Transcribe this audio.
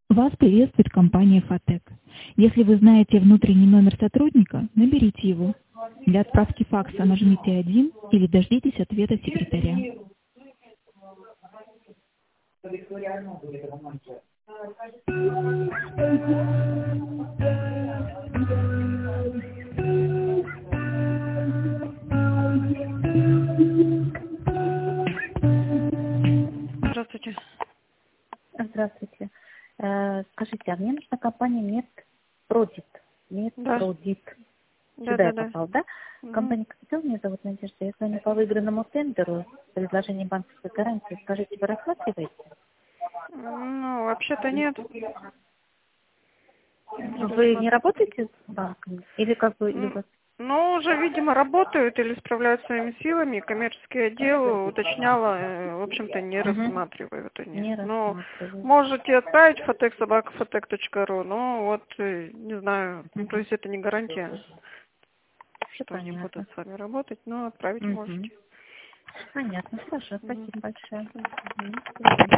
Вас приветствует компания «Фатек». Если вы знаете внутренний номер сотрудника, наберите его. Для отправки факса нажмите 1 или дождитесь ответа секретаря. Здравствуйте. Здравствуйте. Скажите, а мне нужна компания Медпродит. Да. Медпродит. Да, Сюда да, я да. попал, да? Мгм. Компания «Капитал», меня зовут Надежда. Я звоню по выигранному тендеру предложение банковской гарантии. Скажите, вы рассматриваете? Ну, вообще-то нет. Не Вы не рассматриваю. работаете с банками? Или как бы, или у вас... Ну, уже, видимо, работают или справляются своими силами. Коммерческий отдел уточняла, в общем-то, не Мгм. рассматривают они. Не Но рассматриваете. можете отправить fatek@fatek.ru, но вот, не знаю, ну, то есть это не гарантия, Все что они будут понятно. с вами работать, но отправить Мгм. можете. Понятно. Хорошо, Мгм. спасибо большое. Всё. Мгм. До свидания.